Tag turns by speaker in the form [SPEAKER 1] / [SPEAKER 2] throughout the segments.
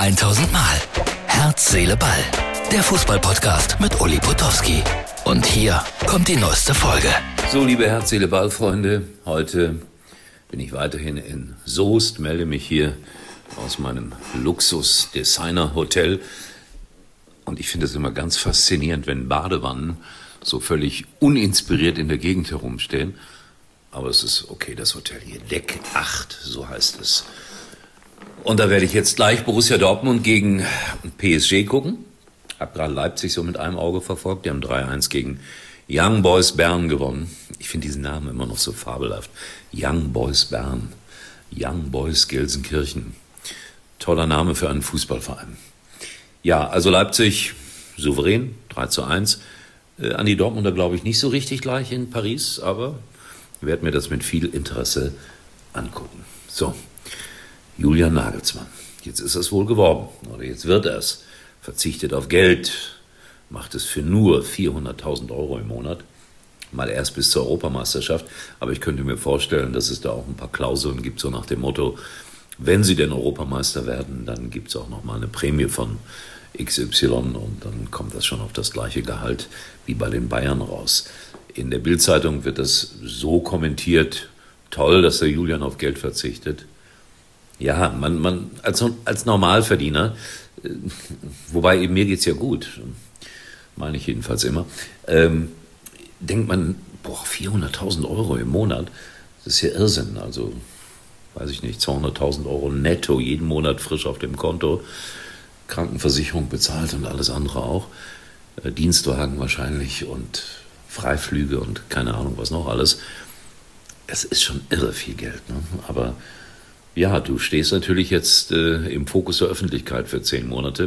[SPEAKER 1] 1000 Mal. Herz, Seele, Ball. Der Fußball-Podcast mit Uli Potowski. Und hier kommt die neueste Folge.
[SPEAKER 2] So, liebe Herz, Seele, Ball-Freunde, heute bin ich weiterhin in Soest, melde mich hier aus meinem Luxus-Designer-Hotel. Und ich finde es immer ganz faszinierend, wenn Badewannen so völlig uninspiriert in der Gegend herumstehen. Aber es ist okay, das Hotel hier, Deck 8, so heißt es. Und da werde ich jetzt gleich Borussia Dortmund gegen PSG gucken. Hab gerade Leipzig so mit einem Auge verfolgt. Die haben 3-1 gegen Young Boys Bern gewonnen. Ich finde diesen Namen immer noch so fabelhaft. Young Boys Bern. Young Boys Gelsenkirchen. Toller Name für einen Fußballverein. Ja, also Leipzig souverän, 3-1. An die Dortmunder glaube ich nicht so richtig gleich in Paris, aber ich werde mir das mit viel Interesse angucken. So, Julian Nagelsmann. Jetzt ist es wohl geworden, oder jetzt wird er es. Verzichtet auf Geld, macht es für nur 400.000 Euro im Monat. Mal erst bis zur Europameisterschaft. Aber ich könnte mir vorstellen, dass es da auch ein paar Klauseln gibt, so nach dem Motto, wenn sie denn Europameister werden, dann gibt es auch nochmal eine Prämie von XY und dann kommt das schon auf das gleiche Gehalt wie bei den Bayern raus. In der Bild-Zeitung wird das so kommentiert, toll, dass der Julian auf Geld verzichtet. Ja, man als Normalverdiener, wobei eben mir geht's ja gut, meine ich jedenfalls immer, denkt man, 400.000 Euro im Monat, das ist ja Irrsinn, also weiß ich nicht, 200.000 Euro netto jeden Monat frisch auf dem Konto, Krankenversicherung bezahlt und alles andere auch, Dienstwagen wahrscheinlich und Freiflüge und keine Ahnung was noch alles. Es ist schon irre viel Geld, ne? Aber ja, du stehst natürlich jetzt im Fokus der Öffentlichkeit für 10 Monate.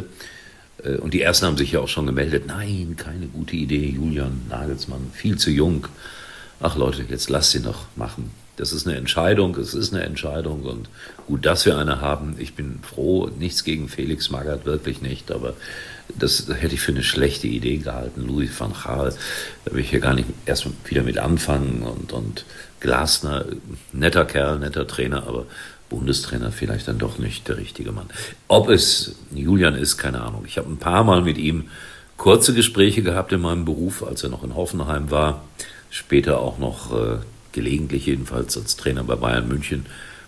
[SPEAKER 2] Und die Ersten haben sich ja auch schon gemeldet. Nein, keine gute Idee, Julian Nagelsmann, viel zu jung. Ach Leute, jetzt lasst ihn doch machen. Das ist eine Entscheidung, es ist eine Entscheidung. Und gut, dass wir eine haben. Ich bin froh, nichts gegen Felix Magath, wirklich nicht. Aber das hätte ich für eine schlechte Idee gehalten. Louis van Gaal, da will ich hier gar nicht erst wieder mit anfangen. Und Glasner, netter Kerl, netter Trainer, aber Bundestrainer vielleicht dann doch nicht der richtige Mann. Ob es Julian ist, keine Ahnung. Ich habe ein paar Mal mit ihm kurze Gespräche gehabt in meinem Beruf, als er noch in Hoffenheim war. Später auch noch gelegentlich jedenfalls als Trainer bei Bayern München.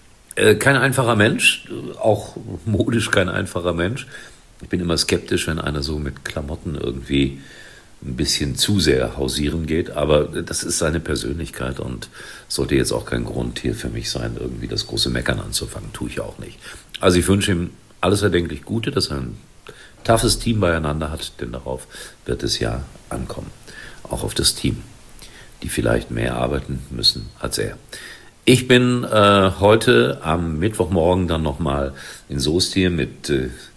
[SPEAKER 2] Kein einfacher Mensch, auch modisch kein einfacher Mensch. Ich bin immer skeptisch, wenn einer so mit Klamotten irgendwie ein bisschen zu sehr hausieren geht, aber das ist seine Persönlichkeit und sollte jetzt auch kein Grund hier für mich sein, irgendwie das große Meckern anzufangen, tue ich auch nicht. Also ich wünsche ihm alles erdenklich Gute, dass er ein toughes Team beieinander hat, denn darauf wird es ja ankommen, auch auf das Team, die vielleicht mehr arbeiten müssen als er. Ich bin heute am Mittwochmorgen dann nochmal in Soest hier mit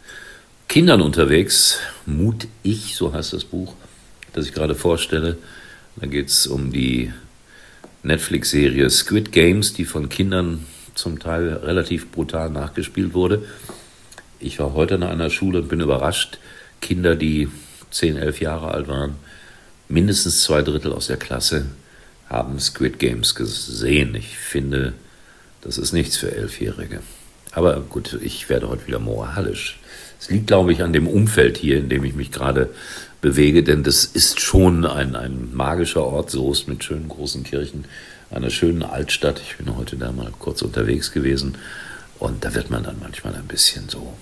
[SPEAKER 2] Kindern unterwegs, Mut ich, so heißt das Buch, das ich gerade vorstelle. Da geht es um die Netflix-Serie Squid Games, die von Kindern zum Teil relativ brutal nachgespielt wurde. Ich war heute an einer Schule und bin überrascht. Kinder, die 10, 11 Jahre alt waren, mindestens 2/3 aus der Klasse haben Squid Games gesehen. Ich finde, das ist nichts für 11-Jährige. Aber gut, ich werde heute wieder moralisch. Es liegt, glaube ich, an dem Umfeld hier, in dem ich mich gerade bewege, denn das ist schon ein magischer Ort, Soest mit schönen großen Kirchen, einer schönen Altstadt. Ich bin heute da mal kurz unterwegs gewesen und da wird man dann manchmal ein bisschen so,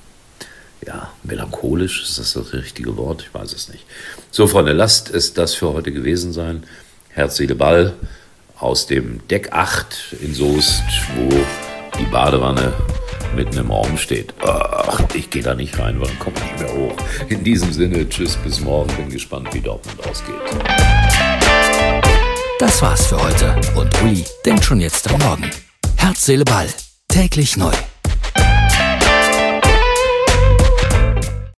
[SPEAKER 2] ja, melancholisch, ist das richtige Wort? Ich weiß es nicht. So, Freunde, lasst es das für heute gewesen sein. Herz, Seele, Ball aus dem Deck 8 in Soest, wo die Badewanne mitten im Raum steht. Ach, ich gehe da nicht rein, weil dann komme ich nicht mehr hoch. In diesem Sinne, tschüss, bis morgen. Bin gespannt, wie Dortmund ausgeht.
[SPEAKER 1] Das war's für heute und Uli denkt schon jetzt am Morgen. Herz, Seele, Ball. Täglich neu.